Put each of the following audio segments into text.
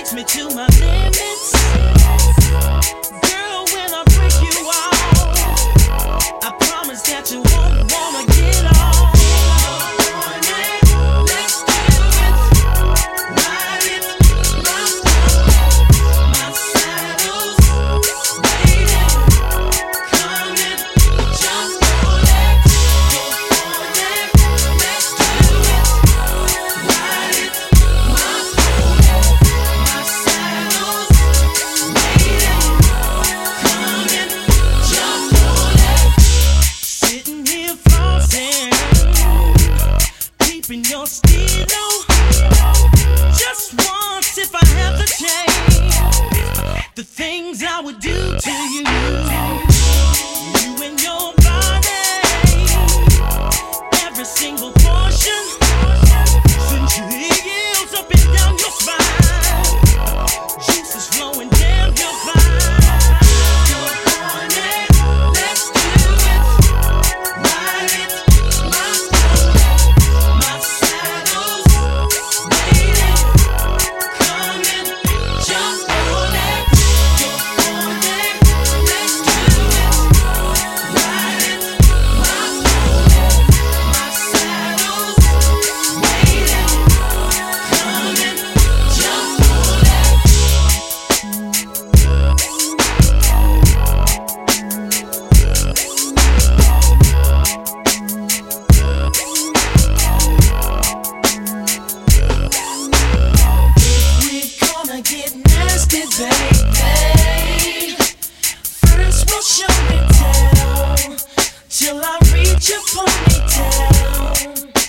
push me to my limits. Girl, when I break you off, I promise that you won't wanna get off. Let's do it, ride it, my saddle's waiting, coming, jump on it, go on it. Let's do it, ride it, my saddle's waiting, coming, jump on it. Sitting here flossing, keeping your stilo. Just once, if I have the chance, the things I would do to you. You and your body, every single portion, sensually yields up and down your spine. Juices flowing down your spine. Go on it, let's do it, ride it, my saddle's waiting, coming, jump on it. Go on it, let's do it, ride it, my saddle's waiting, coming, jump on We're gonna get nasty, baby. First we'll show and tell, till I reach your ponytail.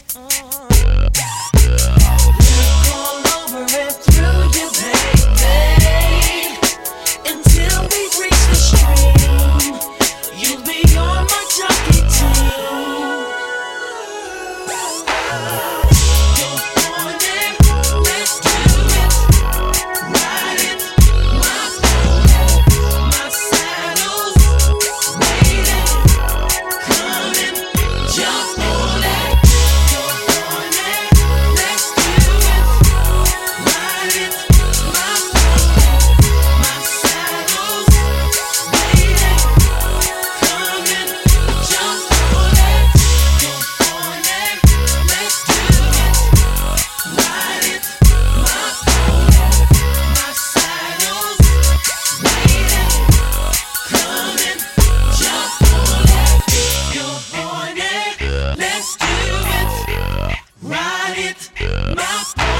Look all over and through you, baby, until we reach the stream. You'll be on my jockey team. Go on it, let's do it, ride it, my saddle's waiting, coming, jump on it. Go on it, let's do it, ride it, my saddle's waiting, coming, jump on it. Go on it, let's do it, ride it, my saddle's waiting, coming, jump on it. Go on it, let's do it, ride it, my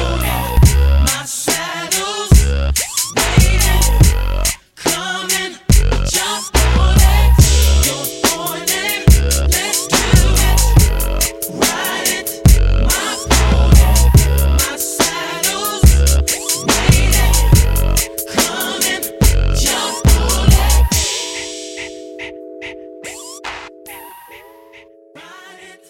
saddle's waiting, coming, jump on it. Go on it, let's do it, ride it, my saddle's waiting, coming, jump on it. Ride it.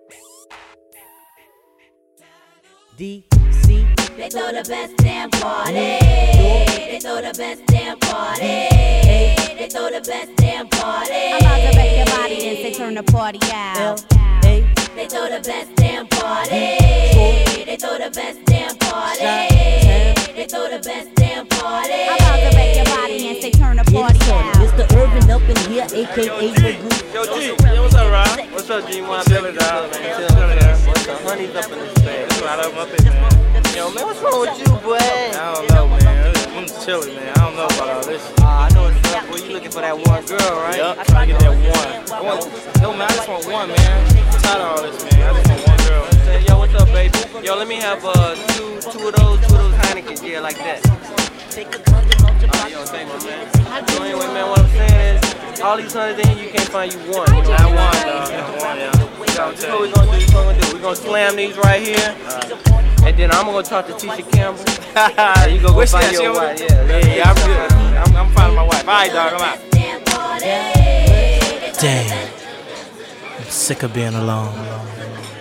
DC. They throw the best damn party. They throw the best damn party. They throw the best damn party. I'm about to wreck your body, then say turn the party out. They throw the best damn party. They throw the best damn party. They throw the best damn party. I'm about to wreck your body and say turn the party out. Mr. Urban up in here, aka Magoo. Yo, G, what's up, Rob? What's up, G? Man, chillin' out, man. Chillin' out. What's the honey's up in this thing? That's right up my man. Yo, man, what's wrong with you, boy? I don't know, man. I'm chillin', man. I don't know about all this. I know it's up, boy. You looking for that one girl, right? Yup, trying to get that one. Yo, man, I just want one, man. I'm tired of all this, man. I just want one girl. Yo, what's up, baby? Yo, let me have two of those Heinekens, yeah, like that. Yo, thank you, man. So anyway, man, what I'm saying is, all these hundreds in here, you can't find you one. Not one, dog. Not one, yeah. So what we gonna do? We're gonna slam these right here. And then I'm gonna talk to Tisha Campbell. You go find your wife. Yeah, I'm good. I'm finding my wife. All right, dog, I'm out. Damn, I'm sick of being alone.